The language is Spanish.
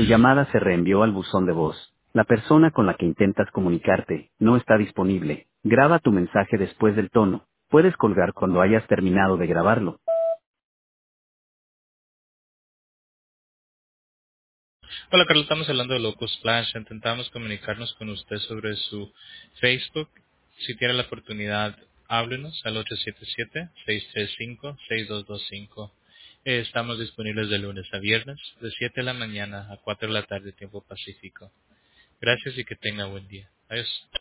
llamada se reenvió al buzón de voz. La persona con la que intentas comunicarte no está disponible. Graba tu mensaje después del tono. Puedes colgar cuando hayas terminado de grabarlo. Hola, Carlos, estamos hablando de Loco Splash. Intentamos comunicarnos con usted sobre su Facebook. Si tiene la oportunidad, háblenos al 877-635-6225. Estamos disponibles de lunes a viernes, de 7 de la mañana a 4 de la tarde, tiempo pacífico. Gracias y que tenga buen día. Adiós.